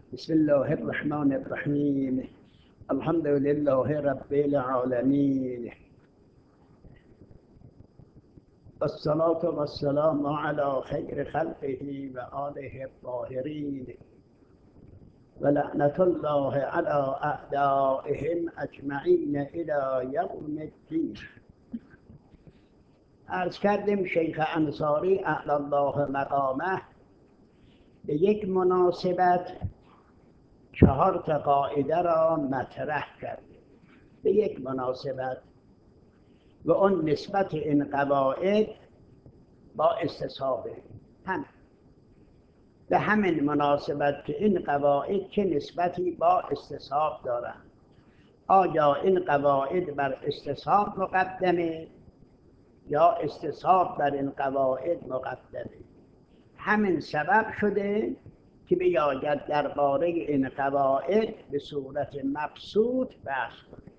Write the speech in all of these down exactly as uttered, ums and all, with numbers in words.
بسم الله الرحمن الرحیم. الحمد لله رب العالمین، والصلاة والسلام على خیر خلقه و آله الطاهرین و لعنة الله على اعدائهم اجمعین الی یوم الدین. عرض کردیم شیخ انصاری اعلی الله مقامه به یک مناسبت چهار تا قاعده را مطرح کرد. به یک مناسبت و اون نسبت این قواعد با استصحابه. هم به همین مناسبت که این قواعد چه نسبتی با استصحاب دارند، آیا این قواعد بر استصحاب مقدمه یا استصحاب بر این قواعد مقدمه. همین سبب شده که بیاید درباره این قواعد به صورت مبسوط بحث کنیم.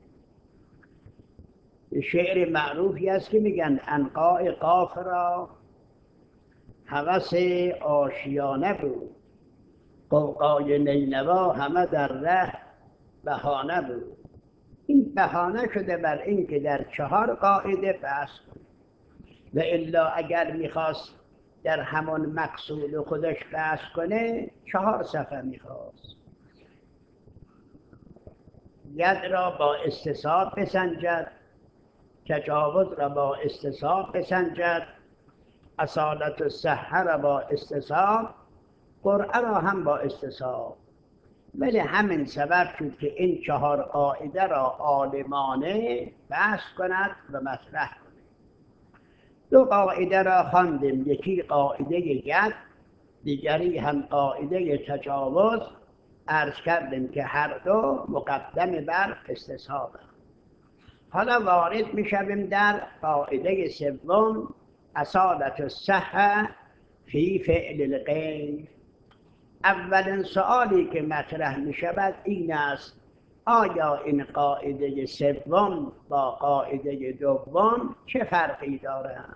شعر معروفی است که میگن عنقای قاف را هوس آشیانه بود، قوقای نینوا همه در ره بهانه بود. این بهانه شده بر این که در چهار قاعده بحث کنیم، و الا اگر میخواست در همان مقصود خودش بحث کنه چهار صفحه میخواست. ید را با استصحاب بسنجد، تجاوز را با استصحاب بسنجد، اصالت الصحه را با استصحاب، قرعه را هم با استصحاب. ولی همین سبب شد که این چهار قاعده را عالمانه بحث کند و مطرح کند. دو قاعده را خواندیم، یکی قاعده ید، دیگری هم قاعده تجاوز. عرض کردیم که هر دو مقدم بر استصحاب. حالا وارد میشویم در قاعده سوم، اصالت الصحه فی فعل الغیر. اولین سؤالی که مطرح میشود این است: آیا این قاعده سوم با قاعده دوم چه فرقی دارند؟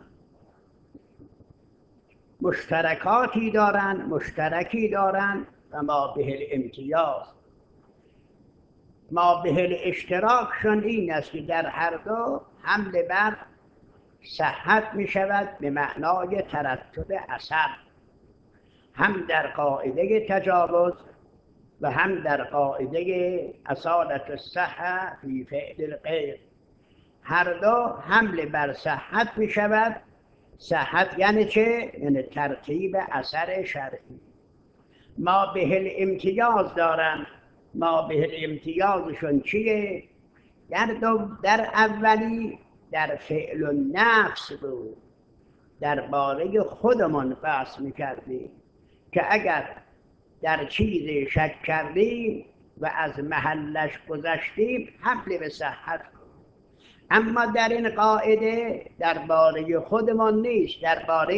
مشترکاتی دارند، مشترکی دارند و ما به الامتیاز. ما به الاشتراکشون این است که در هر دو حمل بر صحت می شود به معنای ترتب اثر، هم در قاعده تجاوز و هم در قاعده اصالت الصحه فی فعل الغیر. هر دو حمل بر صحت می شود. صحت یعنی چه؟ یعنی ترتیب اثر شرعی. ما به الامتیاز دارن. ما به الامتیازشون چیه؟ در, دو در اولی در فعل النفس بود، درباره خودمان بحث میکردیم که اگر در چیزی شک کردیم و از محلش گذشتیم حمل به صحت. اما در این قاعده درباره خودمان نیست، درباره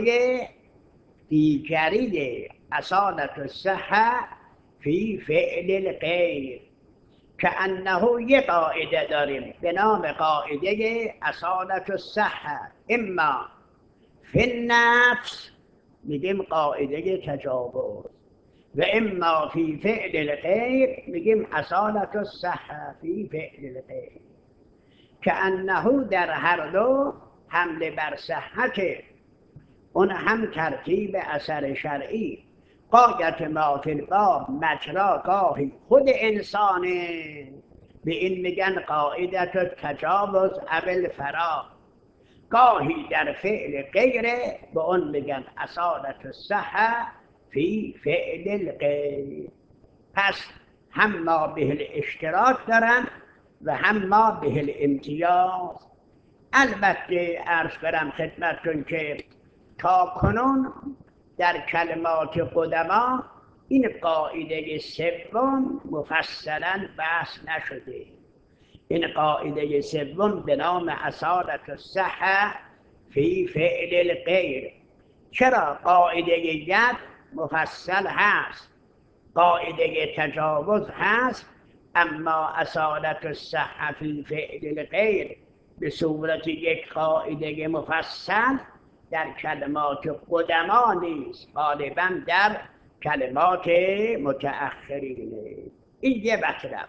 دیگری، اصالت الصحه فی فعل الغیر. که انه یک قاعده داریم به نام قاعده اصالت الصحه، اما فی النفس میگیم قاعده تجاوز، و اما فی فعل الغیر میگیم اصالت الصحه فی فعل الغیر. که انه در هر دو حمله بر صحت، اون هم ترتیب اثر شرعی. قاعدت ما فی الباب مجرا، گاهی خود انسانه، به این میگن قاعدت تجاوز اول فرا. گاهی در فعل غیره، به اون میگن اصالت الصحه فی فعل الغیر. پس هم ما به الاشتراک دارن و هم ما به الامتیاز. البته عرض کنم خدمتتون که تا کنون در کلمات قدما این قاعده سوم مفصلا بحث نشده. این قاعده سوم به نام اصالت الصحه فی فعل الغیر. چرا؟ قاعده ید مفصل هست، قاعده تجاوز هست، اما اصالت الصحه فی فعل الغیر به صورت یک قاعده مفصل در کلمات قدما نیست، غالبا در کلمات متأخرینه. این یه مطلب.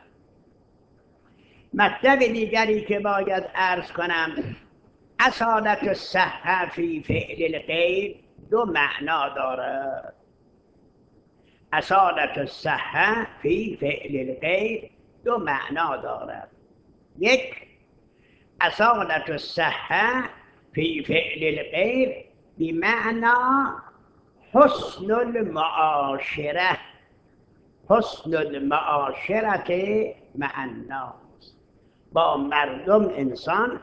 مطلب دیگری که باید عرض کنم، اصالت الصحة فی فعل الغیر دو معنا دارد. اصالت الصحة فی فعل الغیر دو معنا دارد. یک، اصالت الصحة فی فعل الغیر بمعنى حسن المعاشرة، حسن المعاشرة مع الناس، با مردم انسان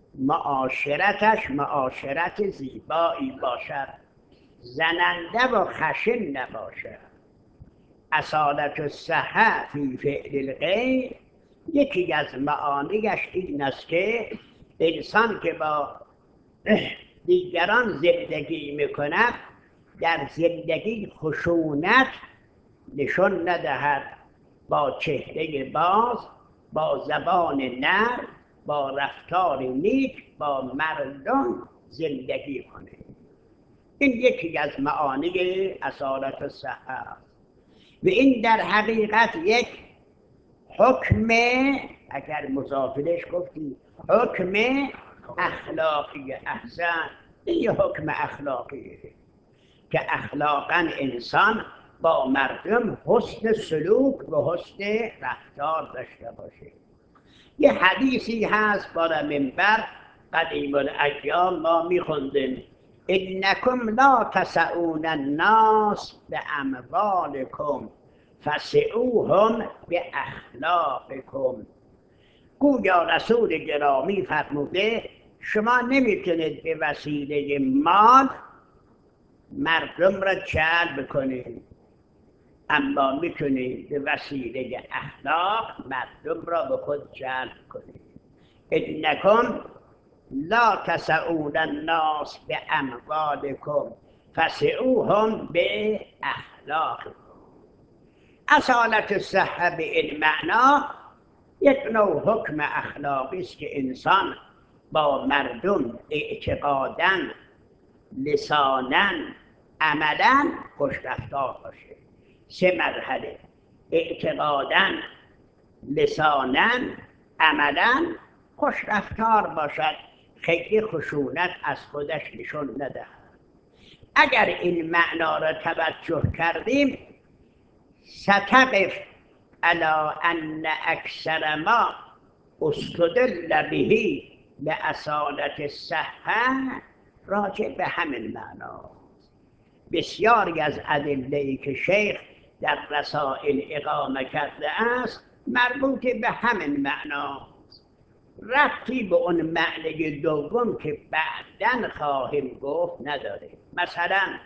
معاشرتش معاشرت زیبایی باشد، زننده و خشن نباشد. اصالت الصحة فی فعل الغیر یکی از معانیش این است که انسان که با دیگران زندگی میکند در زندگی خشونت نشون ندهد، با چهره باز، با زبان نرم، با رفتار نیک با مردم زندگی کنه. این یکی از معانی اصالت الصحة است و این در حقیقت یک حکم، اگر مضافلش گفتی حکم اخلاقی احسن، این یه حکم اخلاقیه که اخلاقا انسان با مردم حسن سلوک و حسن رفتار داشته باشه. یه حدیثی هست بالا منبر قدیم الایام ما میخوندیم: انکم لا تسعون الناس باموالکم فسعوهم باخلاقکم. گویا رسول گرامی فرموده شما نمیتونید به وسیله مال مردم را جلب کنید، اما میتونید به وسیله اخلاق مردم را به خود جلب کنید. انکم لا تسعون الناس باموالکم فسعوهم باخلاقکم. اصالت الصحة به این معنا یک نوع حکم اخلاقی است که انسان با مردم اعتقاداً، لساناً، عملاً خوش رفتار باشه. سه مرحله: اعتقاداً، لساناً، عملاً خوش رفتار باشد، خیلی خشونت از خودش نشون ندهد. اگر این معنا را توجه کردیم ستقف علی ان اکثر ما استدل به لاصالة الصحة راجع به همین معنا. بسیاری از ادله‌ای که شیخ در رسائل اقامه کرده است مربوط به همین معنا، ربطی به اون معنی دوم که بعداً خواهیم گفت نداره. مثلا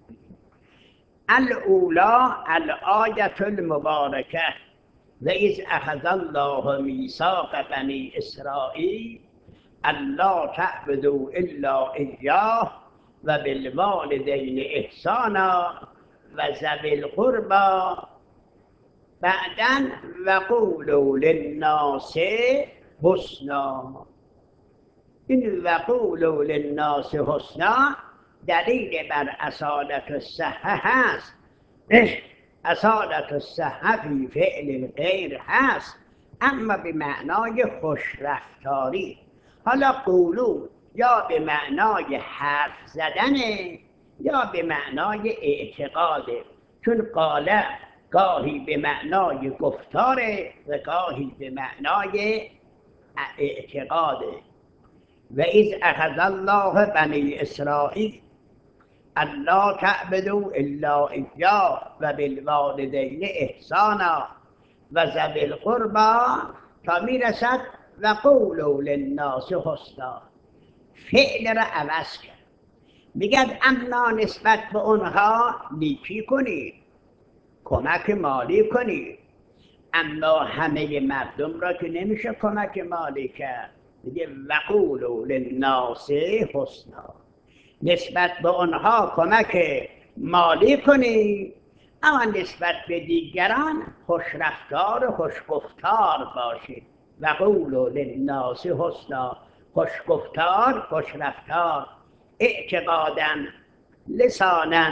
الاولی الآیة المبارکه و اذ اخذ الله میثاق بنی اسرائیل الا تعبدوا الا ایاه و بالوالدین احسانا و ذوی القربی. بعداً و قولوا للناس حسنا. این و قولوا للناس حسنا دلیل بر اصالت الصحة هست. اصالت الصحة فی فعل الغیر هست، اما به معنای خوش رفتاری. حالا قولو یا به معنای حرف زدنه یا به معنای اعتقاده، چون قاله گاهی به معنای گفتاره و گاهی به معنای اعتقاده. و اذ اخذ الله بنی اسرائیل الا تعبدوا الا ایاه و بالوالدین احسانا و ذوی القربی تا میرسد و قولوا للناس حسنا. فعل را عوض کرد، میگد اما نسبت به اونها نیکی کنید، کمک مالی کنید، اما همه مردم را که نمیشه کمک مالی کرد. میگه و قولوا للناس حسنا، نسبت به اونها کمک مالی کنید اما نسبت به دیگران خوش رفتار و خوش گفتار باشید. و قولوا للناس حسنا، خوش گفتار، خوش رفتار، اعتقاداً، لساناً،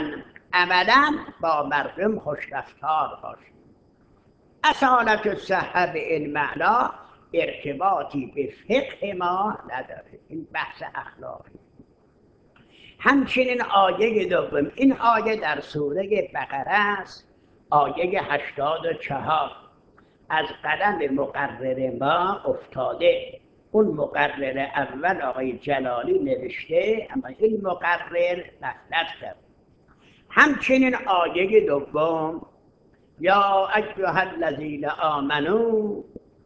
ابدا با مردم خوش رفتار باشید. اصالت الصحه به این معنا ارتباطی به فقه ما نداره، این بحث اخلاقی. همچنین آیه دوم، این آیه در سوره بقره است، آیه هشتاد و چهار، از قلم مقرر ما افتاده. اون مقرر اول آقای جلالی نوشته، اما این مقرر غفلت کرد. همچنین آیه دوم، یا ایها الذین آمنوا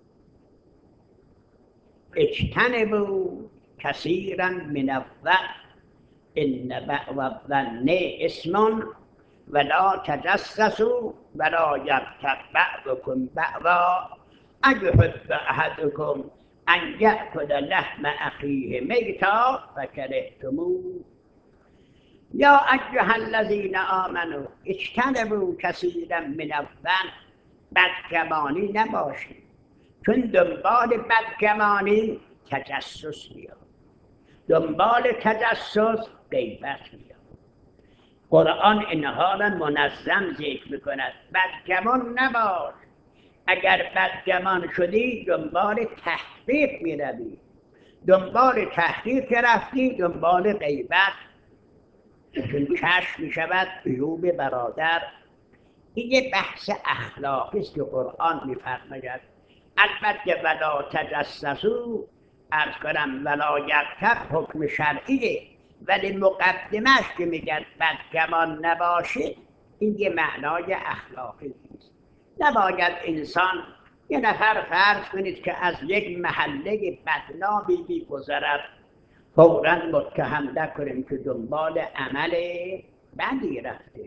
اجتنبوا کثیرا من الظن ان بعض الظن اثم ولا تجسسوا ولا یغتب بعضکم بعضا ایحب احدکم ان یأکل لحم اخیه میتا فکرهتموه. یا ایها الذین آمنوا اجتنبوا کثیرا من الظن، بدگمانی نباشید، چون دنبال بدگمانی تجسس میاد، دنبال تجسس غیبت میاد. قرآن اینها را منظم ذکر میکند. بدگمان نباش، اگر بدگمان شدی دنبال تحقیق میروی، دنبال تحقیق که رفتی دنبال غیبت، چون کشف میشود عیوب برادر. این یه بحث اخلاقی است که قرآن میفرماید. البته ولا تجسسوا، عرض کنم ولا یغتب حکم شرعیه، ولی مقدمش که میگن بدگمان نباشید، این یه معنای اخلاقی است. نباید انسان، یه نفر فرض کنید که از یک محله بدنامی میگذرد، فوراً متهم نکنیم که دنبال عمل بدی رفته.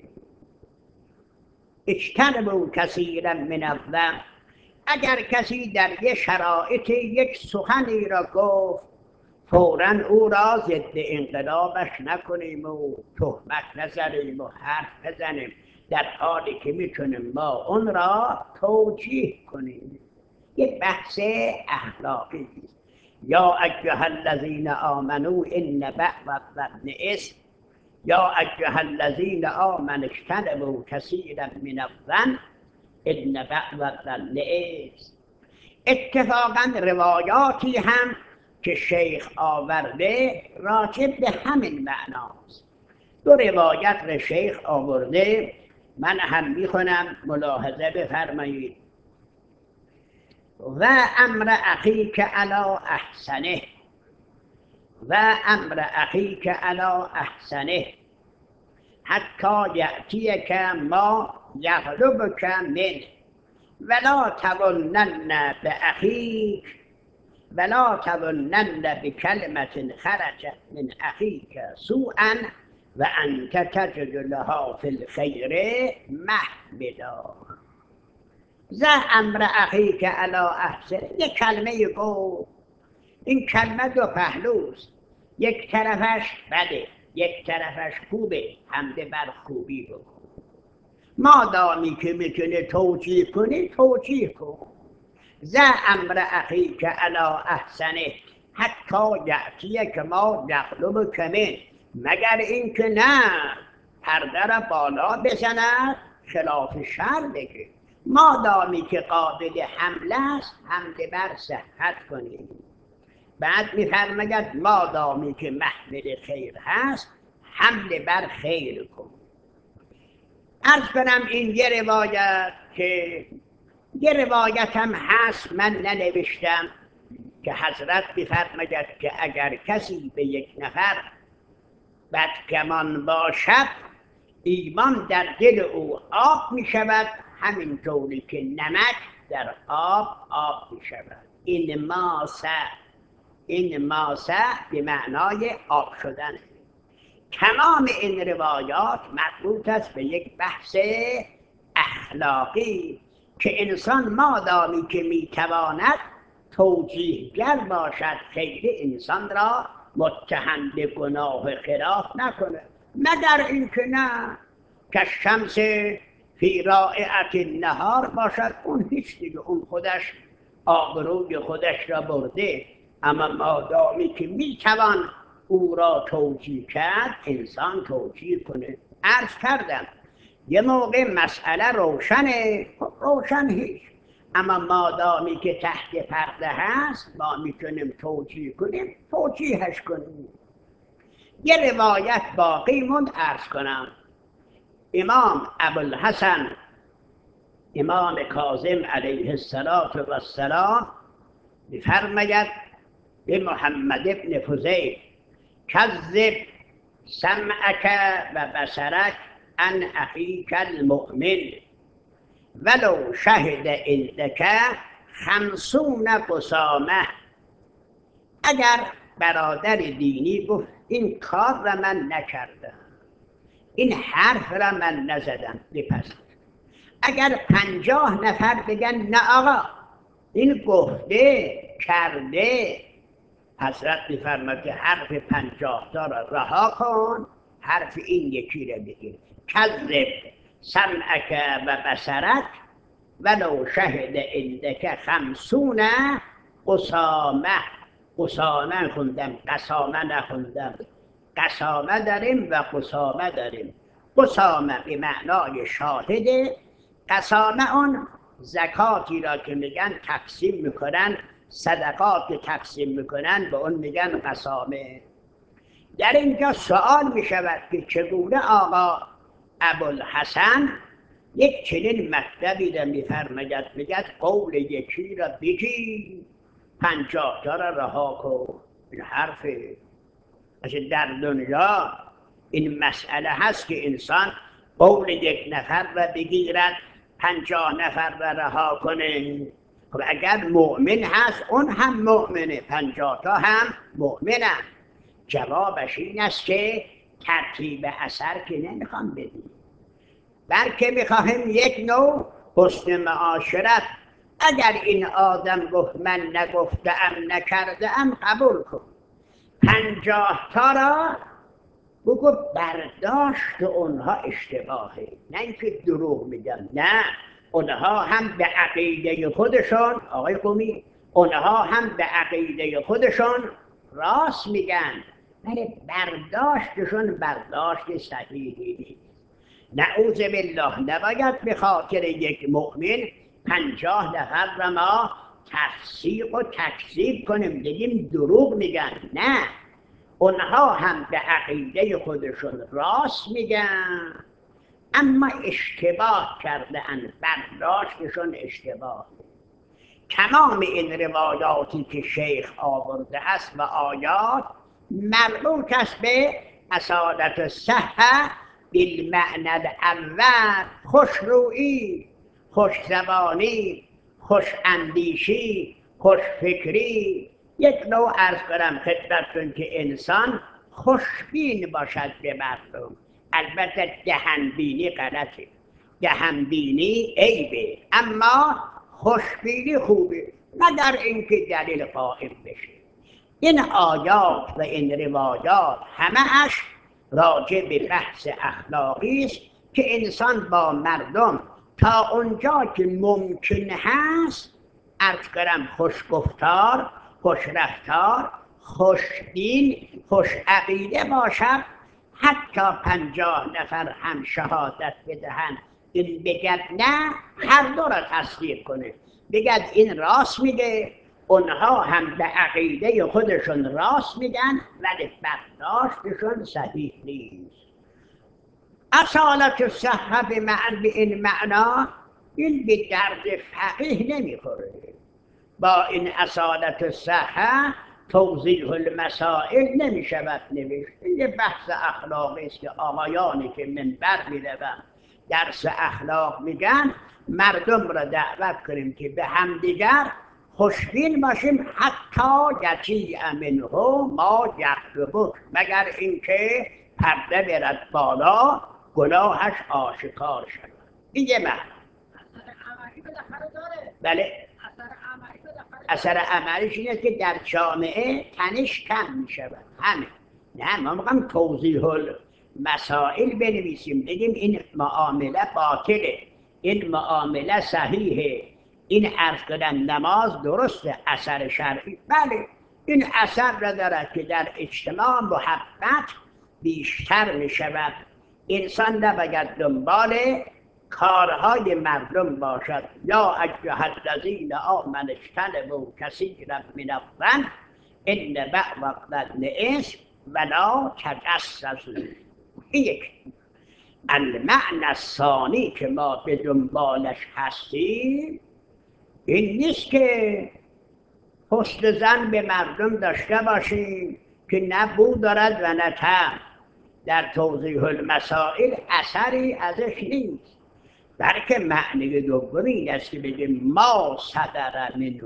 اجتنبوا کثیرا من الظن، اگر کسی در یک شرایط یک سخنی را گفت، فوراً او را ضد انقلابش نکنیم و تهمت نزنیم و حرف بزنیم، در حالی که میتونیم ما اون را توجیه کنیم. یک بحث اخلاقی است. یا ایها الذین آمنوا ان بعض الظن اثم، یا ایها الذین آمنوا اجتنبوا کثیرا من الظن ان بعض الظن اثم. اتفاقا روایاتی هم که شیخ آورده راجع به همین معناست. دو روایت را شیخ آورده، من هم میخونم، ملاحظه بفرمایید. و امر اخیک علی احسنه، و امر اخیک علی احسنه حتی یأتیک ما یغلبک منه ولا تظنن باخیک ولا تظنن بکلمة خرجت من اخیک سوءا و انت تجد لها فی الخیر محمدا. ز امر اخیک علی احسن، یک کلمه گفت، این کلمه دو پهلوست، یک طرفش بده، یک طرفش خوبه، حمد بر خوبی بکن. مادامی که میتونه توجیه کنی توجیه کن. ز امر اخیک علی احسنه حتی یأتیک ما یغلبک منه، مگر اینکه نه پرده را بالا بزند خلاف شر بگه. مادامی که قابل حمله است حمد بر صحت کنید. بعد میفرماید مادامی که محمل خیر هست حمل بر خیر کن. عرض کنم این یه روایت که یه روایت هم هست، من ننوشتم، که حضرت میفرماید که اگر کسی به یک نفر بدگمان باشد، ایمان در دل او آب می شود، همینطوری که نمک در آب آب می شود. این ماسه، این ماسه به معنای آب شدن. تمام این روایات مربوط است به یک بحث اخلاقی که انسان مادامی که میتواند توجیهگر باشد، خیر انسان را متهم به گناه خلاف نکنه، مگر اینکه نه کالشمس فی رائعة النهار باشد، اون هیچ دیگه، اون خودش آبروی خودش را برده. اما مادامی که میتوان او را توجیه کرد، انسان توجیه کنه. عرض کردم یه موقع مسئله روشنه، روشن هیچ، اما مادامی که تحت پرده هست ما میتونیم توجیه کنیم، توجیهش کنیم. یه روایت باقی موند عرض کنم. امام ابوالحسن امام کاظم علیه السلام میفرماید به محمد ابن فضیل کذب سمعک و بصرک عن اخیک المؤمن ولو شهد عندک خمسون قسامه. اگر برادر دینی گفت این کار را من نکردم، این حرف را من نزدم، بپذیر. اگر پنجاه نفر بگن نه آقا این گفته کرده، حضرت میفرماید که حرف پنجاه تا را رها کن، حرف این یکی را بگیر. کذب سمعک و بصرک ولو شهد عندک خمسون قسامه. قسامه خوندم، قسامه نخوندم. قسامه داریم و قسامه داریم. قسامه به معنای شاهده، قسامه اون زکاتی را که میگن تقسیم میکنن، صدقات تقسیم میکنن، به اون میگن قسامه. در اینجا سوال میشود که چگونه آقا ابوالحسن یک چنین مطلبی را میفرماید، میگد قول یکی را بگی پنجاه تا را رها کن. این حرفه. در دنیا این مسئله هست که انسان قول یک نفر را بگیرد پنجاه نفر را رها کنه. خب اگر مؤمن هست اون هم مؤمنه، پنجاه تا هم مؤمنه. جوابش این است که ترتیب اثر که نمیخوام بدیم، بلکه میخواهیم یک نوع حسن معاشرت. اگر این آدم گفت من نگفتم نکردم قبول کن، پنجاه تا را بگو برداشت اونها اشتباهه، نه اینکه دروغ میگم، نه، اونها هم به عقیده خودشون، آقای قمی، اونها هم به عقیده خودشون راست میگن، ولی برداشتشون برداشت صحیحی نیست. نعوذ بالله نباید به خاطر یک مؤمن پنجاه نفر را ما تفسیق و تکذیب کنیم، بگیم دروغ میگن. نه، اونها هم به عقیده خودشون راست میگن، اما اشتباه کرده اند، برداشتشون اشتباه. تمام این روایاتی که شیخ آورده است و آیات مربوط است به اصالت الصحه بالمعنی الاول، خوشرویی، خوشزبانی، خوش اندیشی، خوش فکری. یک نوع عرض کنم خدمتتون که انسان خوشبین باشد به مردم. البته دهنبینی غلطه، دهنبینی عیبه، اما خوشبینی خوبه، مگر اینکه دلیل قائم بشه. این آیات و این روایات همه اش راجع به بحث اخلاقی است که انسان با مردم تا اونجا که ممکن هست عرض کنم خوشگفتار، خوشرفتار، خوشدین، خوش عقیده باشد. حتی پنجاه نفر هم شهادت بدهند این بگد نه، هر دو را تصدیق کنه، بگد این راست میگه، اونها هم به عقیده خودشون راست میگن، ولی برداشتشون صحیح نیست. اصالت الصحه به معنی این معنا این به درد فقیه نمیخوره. با این اصالت الصحه توضیح المسائل نمیشود نوشت. این بحث اخلاقی است که آقایانی که منبر میروند درس اخلاق میگن مردم را دعوت کنیم که به همدیگر خوشبین باشیم، حتی یطیع منه ما یکذب، مگر اینکه پرده برد بالا گناهش آشکار شود. دیگه من بله اثر عملیش اینه که در جامعه تنش کم می شود. همه نه ما میگم توضیح المسائل بنویسیم، بگیم این معامله باطله، این معامله صحیحه، این عرض کردن نماز درسته، اثر شرعی بله این اثر را دارد که در اجتماع محبت بیشتر می شود، انسان نباید دنبال کارهای مردم باشد. یا ایها الذین آمنوا اجتنبوا کثیرا من الظن ان بعض الظن اثم ولا تجسسوا. این یک. المعنی الثانی که ما به دنبالش هستیم این نیست که حسن ظن به مردم داشته باشیم که نه بو دارد و نه طعم. در توضیح المسائل اثری ازش نیست، بلکه معنی دوم این است که بگیم ما صدر منه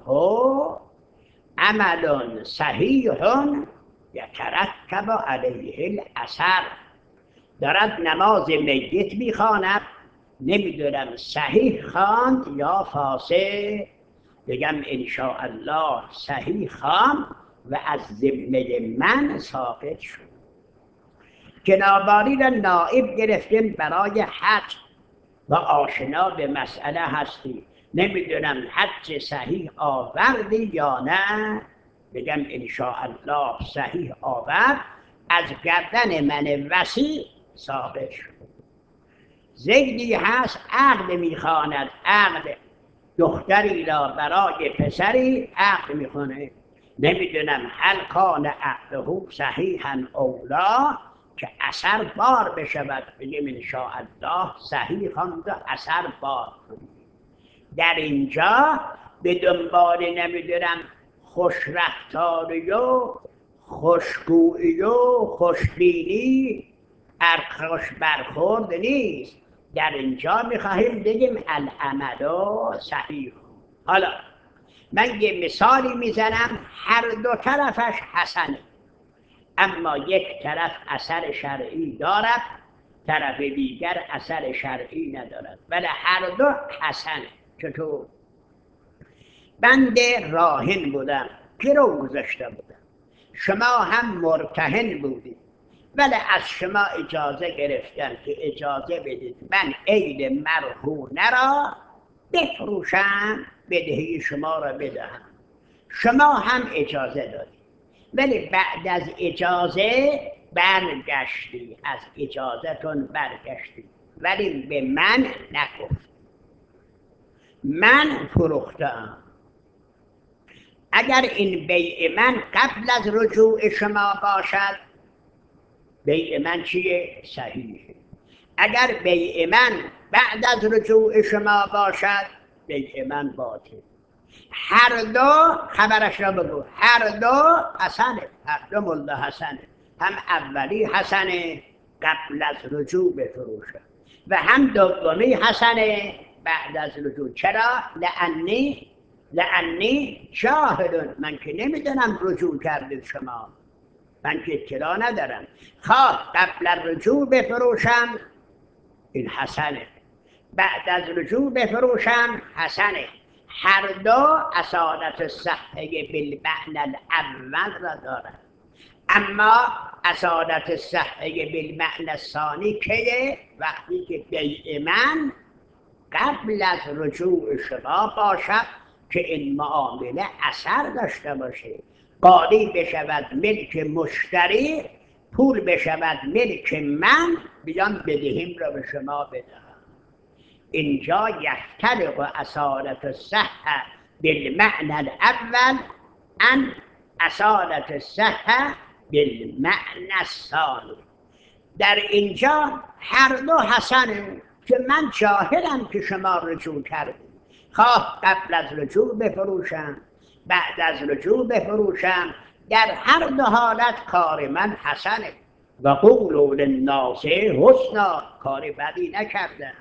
عمل صحیح یترتب علیه الاثر. دارد نماز میت میخواند، نمیدونم صحیح خواند یا فاسد، بگم انشاءالله صحیح خواند و از ذمه من ساقط شد. جنابعالی را نائب گرفتیم برای حج و آشنا به مسئله هستی، نمیدونم حج صحیح آوردی یا نه، بگم انشاءالله صحیح آورد، از گردن من وسیع ثابت شد. زیدی هست عقد میخواند، عقد دختری را برای پسری عقد میخونه، نمیدونم هل کان عقده صحیحا او لا، که اثر بار بشود، بگیم انشاءالله صحیح خواند و اثر بار. در اینجا به دنبال نمیدونم خوش رفتاری و خوشگویی و خوشبینی خوش برخورد نیست. در اینجا میخواهیم بگیم العمل صحیح. حالا من یه مثالی میزنم، هر دو طرفش حسنه، اما یک طرف اثر شرعی دارد، طرف دیگر اثر شرعی ندارد، ولی هر دو حسنه. چطور؟ بنده راهن بودم، گرو گذاشته بودم، شما هم مرتهن بودید، ولی از شما اجازه گرفتم که اجازه بدید من عین مرهونه را بفروشم، بدهی شما را بدهم. شما هم اجازه دادید، ولی بعد از اجازه برگشتی، از اجازهتون برگشتی، ولی به من نگفت. من فروختم. اگر این بیع من قبل از رجوع شما باشد، بیع من چیه؟ صحیحه. اگر بیع من بعد از رجوع شما باشد، بیع من باطل. هر دو خبرش را بگو، هر دو حسنه، هر دو مله حسنه، هم اولی حسنه قبل از رجوع بفروشه و هم دومی حسنه بعد از رجوع. چرا؟ لعنی لعنی شاهد، من که نمیدونم رجوع کردید شما، من که اطلاع ندارم. خواه قبل از رجوع بفروشم این حسنه، بعد از رجوع بفروشم حسنه. هر دو اصالت صحه بالمعنی الاول را دارد، اما اصالت صحه بالمعنی الثانی که وقتی که بیع من قبل از رجوع شما باشد که این معامله اثر داشته باشه، قاضی بشود ملک مشتری، پول بشود ملک من، بیان بدهیم را به شما بدهم. اینجا یختلق اصالت الصحه بالمعنی الاول ان اصالت الصحه بالمعنی الثانی. در اینجا هر دو حسنه که من شاهدم که شما رجوع کردید، خواه قبل از رجوع بفروشم بعد از رجوع بفروشم، در هر دو حالت کار من حسنه. و قولوا للناس حسنا، کار بدی نکردم،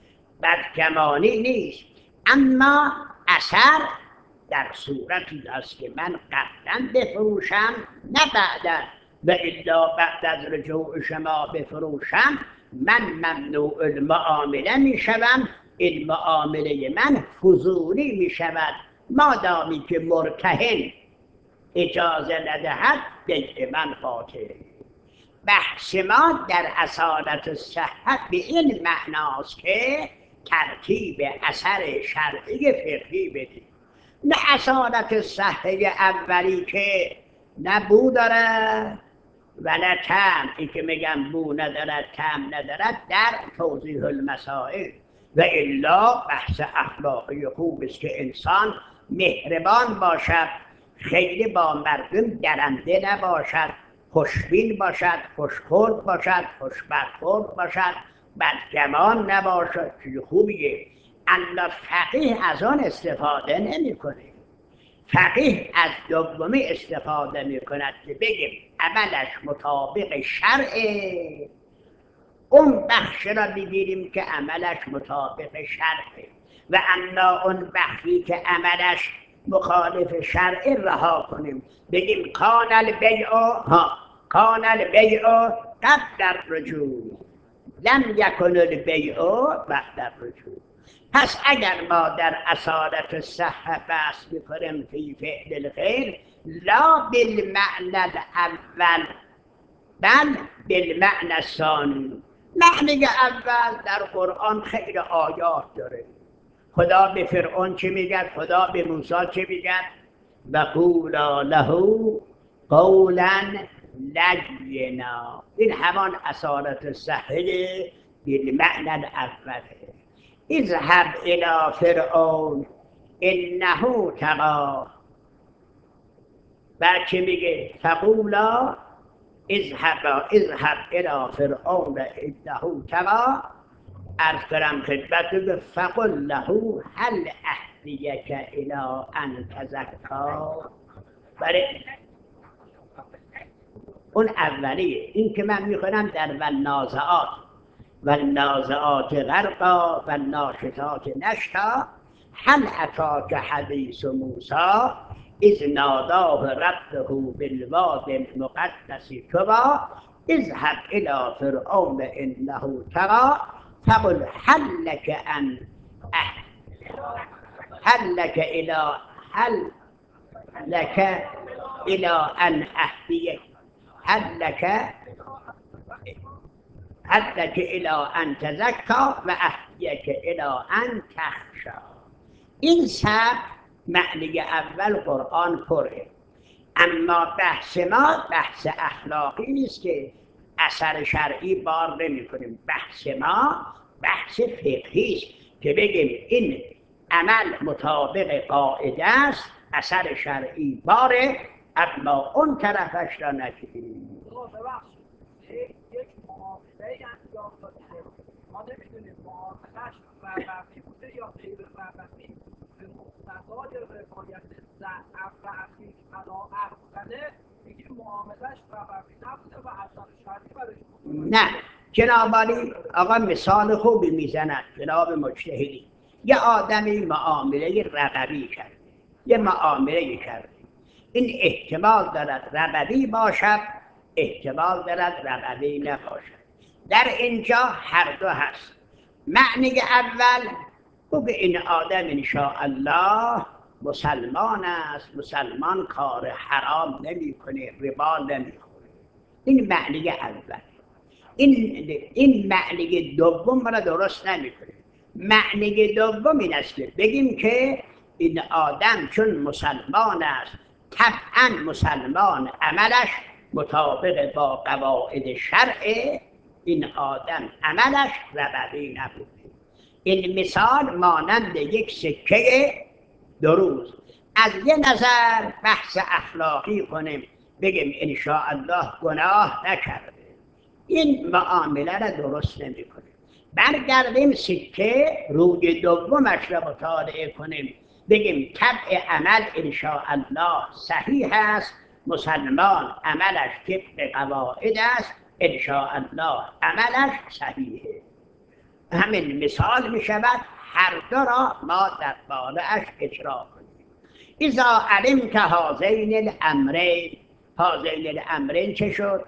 بدگمانی نیست، اما اثر در صورتی است که من قبلا بفروشم نه بعدا، و الا بعد از رجوع شما بفروشم من ممنوع المعامله می شوم، این معامله من فضولی می شود، مادامی که مرتهن اجازه ندهد بیع من باطل. بحث ما در اصالت صحت به این معناست که ترتیب اثر شرعی فقهی بدید، نه اصالت صحه اولی که نه بو داره ولی طعم، این که میگم بو ندارد طعم ندارد در توضیح المسائل. و الا بحث اخلاقی خوب است که انسان مهربان باشد، خیلی با مردم درنده نباشد، خوشبین باشد، خوشخلق باشد، خوشبخت باشد، بدگمان نباشد. چیز خوبیه. الا فقیه از آن استفاده نمیکنه. فقیه از دومی استفاده میکند که بگیم عملش مطابق شرعه، اون بخش را بگیریم که عملش مطابق شرعه، و اما اون بخشی که عملش مخالف شرعه رها کنیم. بگیم کان البیع ها کان البیع قبل الرجوع لم یکن البیع بعد الرجوع. پس اگر ما در اصالت صحه بحث میکنیم فی فعل الخیر، لا بالمعنى الاول بل بالمعنى الثانی. معنی اول در قرآن خیلی آیات داره. خدا به فرعون چه میگه؟ خدا به موسی چه میگه؟ و قولا له قولا لینا. این همان اصالت صحیح بالمعنى الاوله. اذهب الى فرعون انه طغی. بعد چه میگه؟ فقولا اذهب اذهب الى فرعون انه طغی. عرض کنم خدمتتون فقل له هل اهدیک الی ان تزکی. برای اون اولیه. این که من میخونم در والنازعات والنازعات غرقا والناشطات نشطا هل اتاک حدیث موسی اذ ناداه ربه بالواد المقدس طوی اذهب الی فرعون انه طغی فقل هل لك ان هل لك الى هل لك الى ان اهدیک هل لك هل لك الى ان تزکی و اهدیک الى ان تخشی. این سب معنی اول قرآن پره. اما بحث ما بحث اخلاقی نیست که اثر شرعی بار نمی کنیم. بحث ما بحث فقهی است که بگیم این عمل مطابق قاعده است، اثر شرعی باره، اما اون طرفش را نگیریم. یک معامله انجام داده، ما نمیدونیم معاملهش ربوی بوده یا غیر ربوی، به مقتضای روایت ضعف و عفیف قناعت کنه، میگه معاملهش ربوی نبوده و اثر شرعی برش بوده. نه جناب عالی آقا مثال خوبی میزند جناب مجتهدی. یه آدمی معامله ربوی کرد، یه معامله کرد، این احتمال دارد ربوی باشد، احتمال دارد ربوی نباشد. در اینجا هر دو هست. معنی اول بگه این آدم انشاءالله مسلمان است، مسلمان کار حرام نمی کنه، ربا نمی خوره. این معنی اول. این این معنی دوم را درست نمی کنه. معنی دوم این است که بگیم که این آدم چون مسلمان است، طبعا مسلمان عملش مطابق با قواعد شرع، این آدم عملش ربوی نبوده. این مثال مانند یک سکه دو روز. از یه نظر بحث اخلاقی کنیم بگیم انشاءالله گناه نکرده، این معامله را درست نمی کنیم. برگردیم سکه روی دومش را مطالعه کنیم بگیم طبع عمل انشاءالله صحیح است، مسلمان عملش طبق قواعد است، انشاءالله عملش صحیحه. همین مثال می شود هر دو را ما در باله‌اش اجرا کنیم. اذا علمت هذین الامرین، هذین الامرین چه شد؟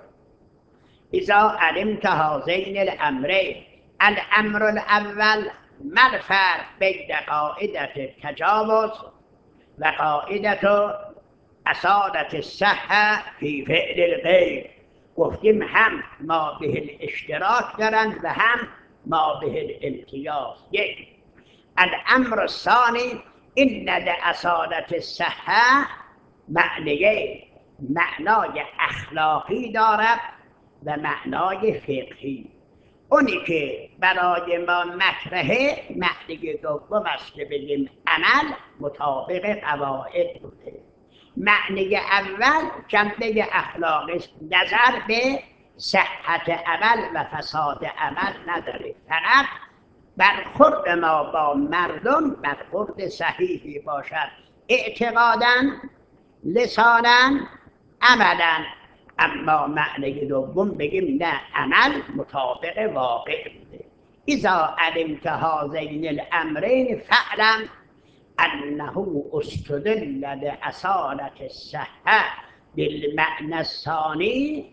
اذا علمت هذین الامرین، الامر الاول ما الفرق بین قاعدة تجاوز و قاعدة اصالة الصحة فی فعل الغیر. گفتیم هم ما به الاشتراک دارند و هم ما به الامتیاز. یک الامر الثانی ان لاصالة الصحة معنیه معنای اخلاقی دارد و معنای فقهی. اونی که برای ما مطرحه معنی دوم است که بگیم عمل مطابق قواعد بوده. معنی اول جنبه اخلاقی است، نظر به صحت عمل و فساد عمل نداره، فقط برخورد ما با مردم برخورد صحیحی باشد، اعتقاداً، لساناً، عملاً. اما معنی دوم بگیم نه، عمل مطابق واقع بوده. اذا علمت هذین الامرین فاعلم انه استدل باصالة الصحة بالمعنى الثانی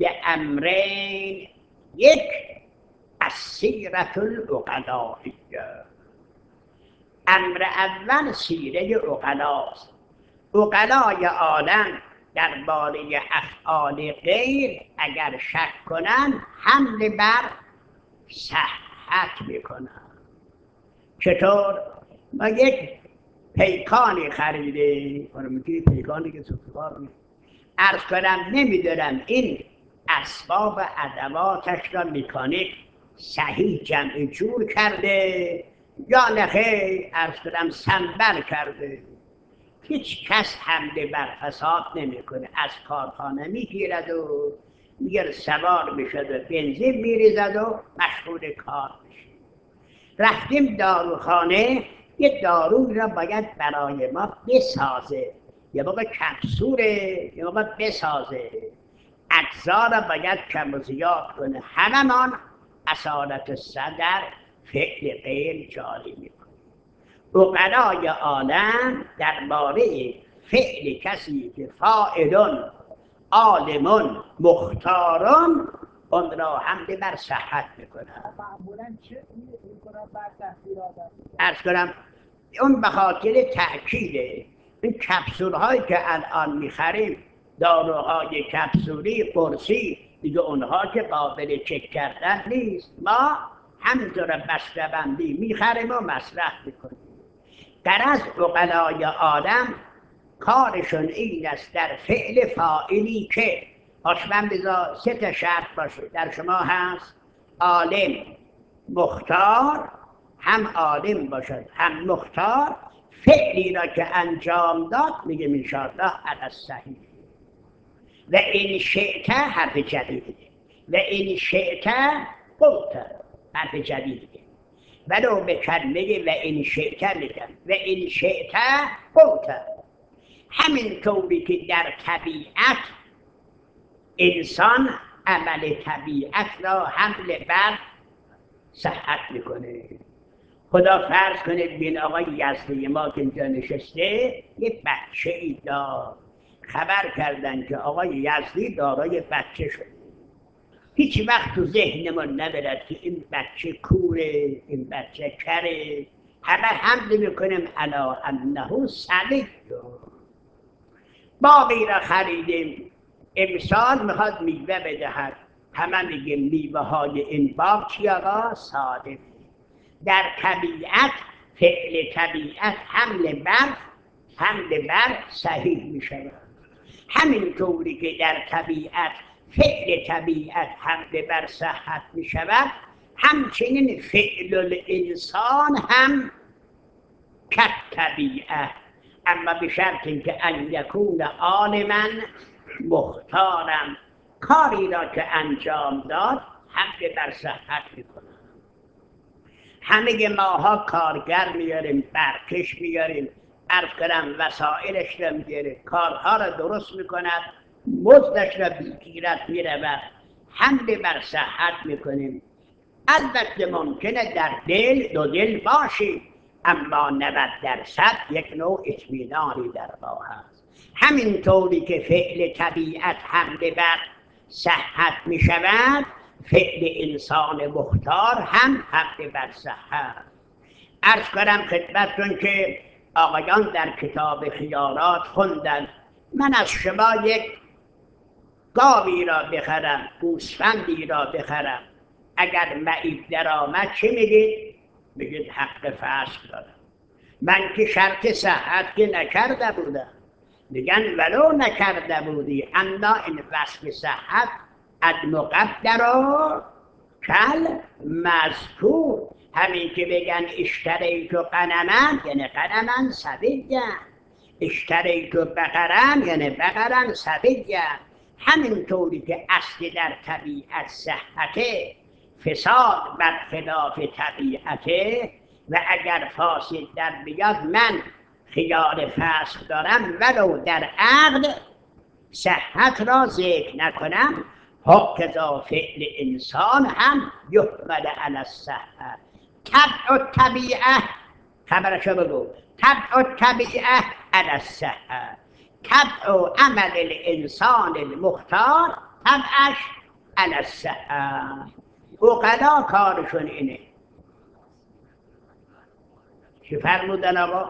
بامرین: یک، السیرة العقلائیه. امر اول سیره عقلاست. عقلای عالم درباره افعال غیر اگر شک کنند حمل بر صحت میکنند. چطور؟ ما یک پیکانی خریده، میگی پیکانی که سوسوار میشه، عرض کنم نمیدونم این اسباب و ادواتش را مکانیک صحیح جمع جور کرده یا نخیر، عرض کنم سنبل کرده. هیچ کس حمله بر فساد نمیکنه. از کارخانه میگیرد و میگه سوار میشد و بنزین میریزد و مشغول کار میشه. رفتیم داروخانه، یه دارو را باید برای ما بسازه، یه موقع کپسوله، یه موقع بسازه، اجزا را باید کم و زیاد کنه. هممان اصالت صدر فعل غیر جاری میکنه. عقلای عالم درباره فعل کسی که فاعلون، عالمون، مختارون، اون را حمل بر صحت میکنه. معمولاً چه میکنن بر تحصیل آدم؟ عرض کنم اون به خاطر تأکیده. این کپسول هایی که الان میخریم، داروهای کپسولی، قرصی، دیگه اونها که قابل چک کردن نیست. ما همینطور بسته‌بندی میخریم و مصرف میکنیم. غرض عقلای آدم کارشون این است در فعل فاعلی که آشمن بذار سه تا شرط باشه در شما هست: عالم، مختار، هم عالم باشد هم مختار، فعلی را که انجام داد میگه انشاءالله علی الصحیح. و این شئت حرف جدیده، و این شئت قلت حرف جدیده، ولو به کلمه و این شئت میگم و این شئت قلت. همین طوری که در طبیعت انسان عمل طبیعت را حمل بر صحت میکنه. خدا فرض کنه بین آقای یزدی ما که اینجا نشسته یک بچه ای دار، خبر کردن که آقای یزدی دارای بچه شده. هیچ وقت تو ذهنمون نبرد که این بچه کوره، این بچه کره، همه حمل میکنیم علا انه سلیح. باقی را خریدیم، امسال میخواد میوه بدهد، همه میگیم میوه های این باغ چی آقا؟ صادق. در طبیعت فعل طبیعت حمل بر حمل بر صحیح میشه. همین طوری که در طبیعت فعل طبیعت حمل بر صحت میشود، همچنین فعل الانسان هم کالطبیعه، اما به شرط اینکه ان یکون عالما مختارا، کاری را که انجام داد حمل بر صحت میکنه. همه ماها کارگر میاریم، برکش میاریم، عرض کنم وسایلش را میاره، کارها را درست میکند، مزدش را میگیرد میرود، حمل بر صحت میکنیم. البته ممکنه در دل دو دل باشی، اما نود درصد یک نوع اطمینانی در ما هست. همین طوری که فعل طبیعت حمل بر صحت می شود، فعل انسان مختار هم حمل بر صحت. عرض کنم خدمتتون که آقایان در کتاب خیارات خوندن، من از شما یک گاوی را بخرم، گوسفندی را بخرم، اگر معیب درآمد چه میگید؟ میگید حق فصل دارم. من که شرط صحت که نکرده بودم، میگن ولو نکرده بودی اما این وصف صحت المقدر و کل مذکور. همین که بگن اشتریت غنما یعنی غنما سبیا، اشتریت بقرا یعنی بقرا سبیا. همینطوری که اصل در طبیعت صحته، فساد بر خلاف طبیعته، و اگر فاسد در بیاد من خیال فسق دارم ولو در عقد صحت را ذکر نکنم. هکذا فعل انسان هم یحمل علی الصحة. طبع الطبیعه، خبرشو بگو، طبع الطبیعه علی الصحة. طبع عمل الانسان المختار طبعش علی الصحة. عقلا کارشون اینه. چی فرمودن آقا؟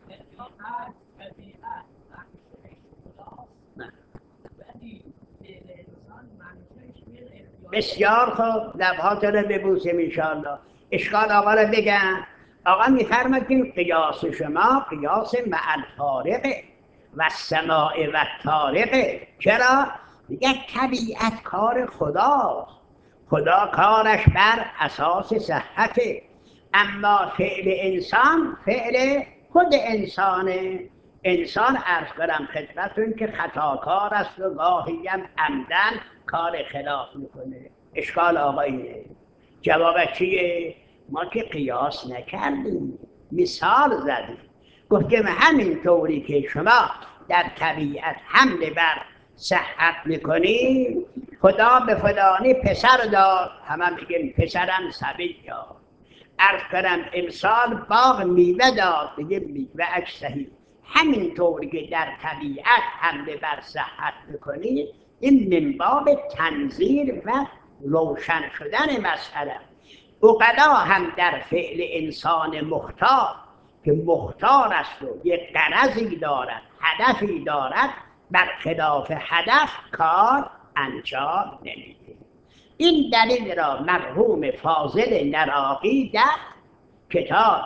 بسیار خوب، لبهات رو ببوسیم انشاءالله. اشکال آقا رو بگن. آقا میفرمد که قیاس شما قیاس مع الفارقه و السماع و الطارقه. چرا؟ میگه طبیعت کار خداست، خدا کارش بر اساس صحته، اما فعل انسان فعل خود انسانه. انسان عرض کنم خدمتون که خطاکار است و گاهی هم عمدن کار خلاف میکنه. اشکال آقا اینه. جواب چیه؟ ما که قیاس نکردیم، مثال زدیم. گفتیم همین طوری که شما در طبیعت حمل بر صحت میکنید، خدا به فلانی پسر داد، همه میگیم پسرم سبیا. عرض کنم امسال باغ میوه داد، میگیم میوه اش صحیح. همین طوری که در طبیعت حمل بر صحت میکنید، این من باب تنظیر و روشن شدن مسئله. عقلا هم در فعل انسان مختار که مختار است و یک غرضی دارد، هدفی دارد، بر خلاف هدف کار انجام نمیده. این دلیل را مرحوم فاضل نراقی در کتاب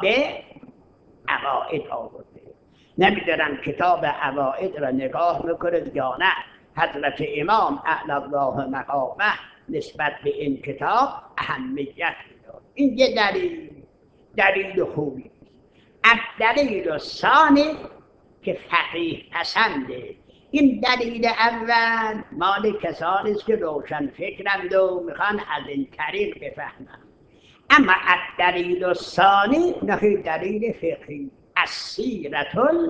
عقاید آورده. نمیدونم کتاب عقاید را نگاه میکنید یا نه. حضرت امام اعلی الله مقامه نسبت به این کتاب اهمیت میداد. این یه دلیل، دلیل خوبی. الدلیل الثانی که فقیه پسنده. این دلیل اول مال کسانی است که روشن فکرند و میخوان از این طریق بفهمند. اما الدلیل الثانی نخی دلیل فقهی. السیرة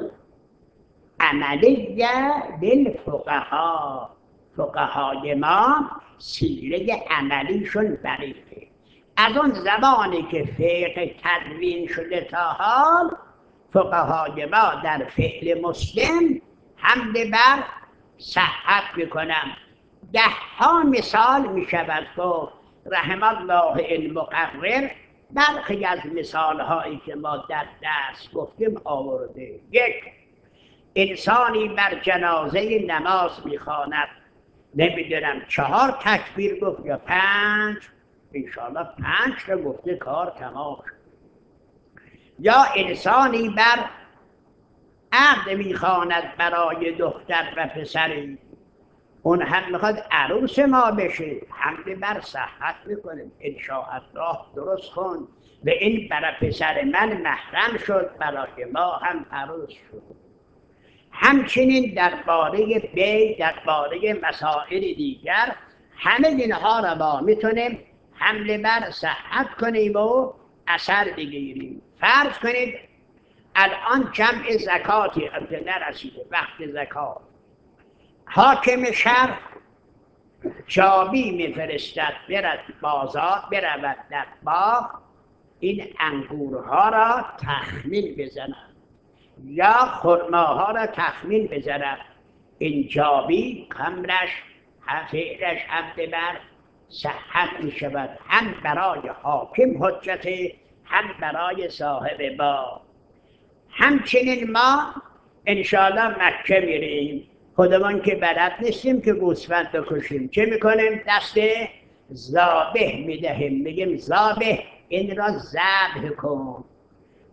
العملیه للفقهاء. فقهای ما سیره عملیشون بریده. از اون زمانی که فقه تدوین شده تا حال، فقهای ما در فعل مسلم حمل بر صحت میکنم. ده ها مثال میشود گفت. رحم الله المقرر برخی از مثال هایی که ما در درس گفتیم آورده. یک، انسانی بر جنازه نماز میخواند، نمیدونم چهار تکبیر گفت یا پنج، انشاءالله پنج تا گفته کار تمام شد. یا انسانی بر عقد میخواند برای دختر و پسری، اون هم میخواد عروس ما بشه، حمل بر صحت میکنه. انشاءالله درست کن و این برای پسر من محرم شد، برای ما هم عروس شد. همچنین درباره بی، درباره مسائل دیگر، همه اینها را ما میتونیم حمل بر صحت کنیم و اثر بگیریم. فرض کنید الان جمع زکاتی البته نرسیده، وقت زکات، حاکم شهر جابی میفرستد برد بازار، برود در باغ این انگورها را تخمین بزند یا خرماها را تخمین بزند. این جابی کمرش فعلش حمل بر صحت می شود، هم برای حاکم حجت، هم برای صاحب باغ. همچنین ما انشاءالله مکه میریم، خودمان که بلد نیستیم که گوسفند بکشیم، چه میکنیم؟ دست ذابح میدهیم، میگیم ذابح این را ذبح کن.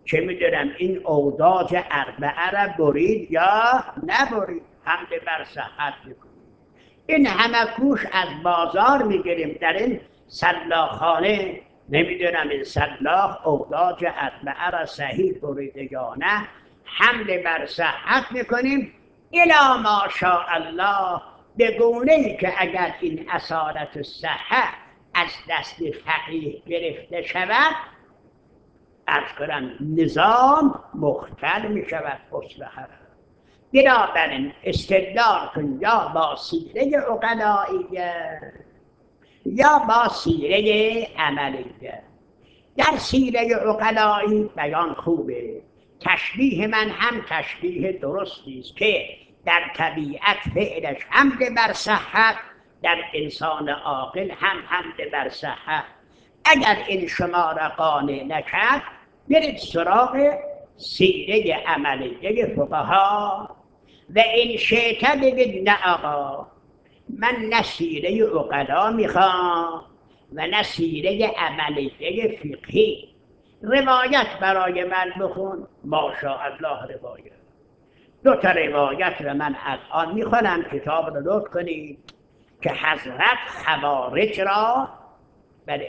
چه میدونم این اوضاع اربعه را برید یا نبرید، حمل بر صحت میکنید. این همه کوش از بازار میگیریم در این سلاخانه، نمیدونم این سلاخ اوضاع اربعه را صحیح بریده یا نه، حمل بر صحت میکنیم الا ماشاء الله، به گونه ای که اگر این اصالت صحت از دست فقیه گرفته شود، عرض کنم نظام مختل می شود اصلحه. بنابراین استدلال کن یا با سیره عقلائیه یا با سیره عملیه. در سیره عقلایی بیان خوبه، تشبیه من هم تشبیه درستی است که در طبیعت فعلش حمل بر صحت، در انسان عاقل هم حمل بر صحت. اگر این شما را قانع نکرد، برید سراغ سیره عملیه فقها و این شیطه بگید نه آقا، من نه سیره عقلا میخوام و نه سیره عملیه فقهی، روایت برای من بخون. ماشاءالله روایت، دو تا روایت رو من الان میخونم، کتاب رو نوت کنید که حضرت خوارج را بله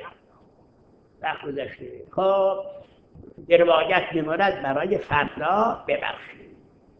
وقت گذشته. خب روایت میموند برای فردا، ببخشید.